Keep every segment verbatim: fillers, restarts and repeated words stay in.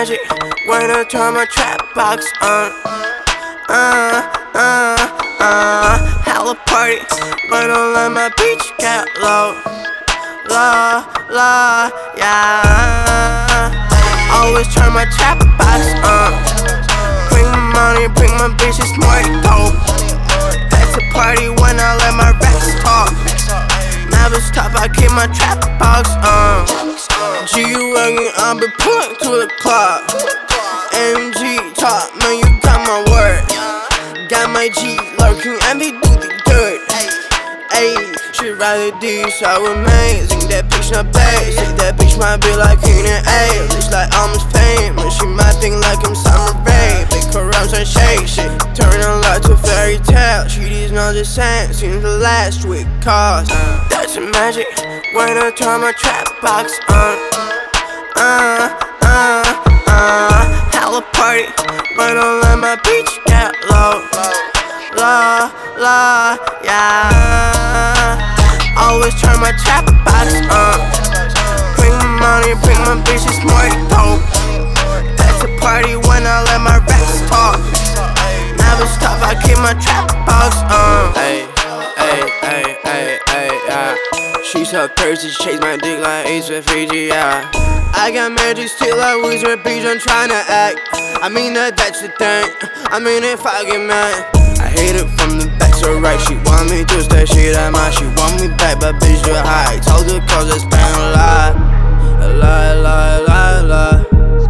magic when I turn my trap box on. Uh, uh, uh, hella party, but don't let my beach get low. Low, low, yeah. Always turn my trap box on. Bring my money, bring my bitches more dope. That's a party when I let my raps talk. Never stop, I keep my trap box on. G-Wagon, I've been pulling to the club. M G talk, man, you got my word. Got my G lurking and they do the dirt. Ayy, she ride D so amazing. That bitch not bad. Say that bitch might be like King and A. It's like almost famous. She might think like I'm Summer Rae. Big corruption shake shit. Turn a lot to fairy tale. She is not the same since the last week cause that's a magic when I turn my trap box on. Uh, uh, uh, hella party, but don't let my beach get low. Low, low, yeah. Always turn my trap box on. Bring my money, bring my bitches more dope. That's a party when I let my raps talk. Never stop, I keep my trap box on. Ay, ay, ay, ay, ay, yeah. She so thirsty, she chase my dick like Ace with Fiji, yeah. I got magic still like Wizard Beach, I'm tryna act. I mean that that's the thing, I mean if I get mad I hate it from the back so right. She want me to stay shit at my. She want me back but bitch too high. Told her cause I spent a lot. A lot, a lot, a lot, a lot.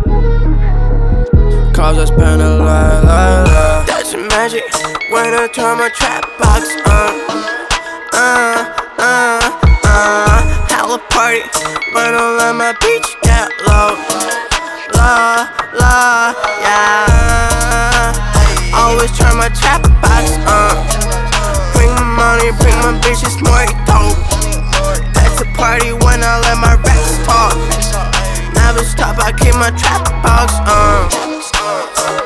Cause I spent a lot, a lot, a lot. That's the magic when I turn my trap box on. Uh, uh, uh, hella party, but don't let my beach get low. Low, low, yeah. Always turn my trap box on. Bring my money, bring my bitches more dope. That's a party when I let my raps talk. Never stop, I keep my trap box on.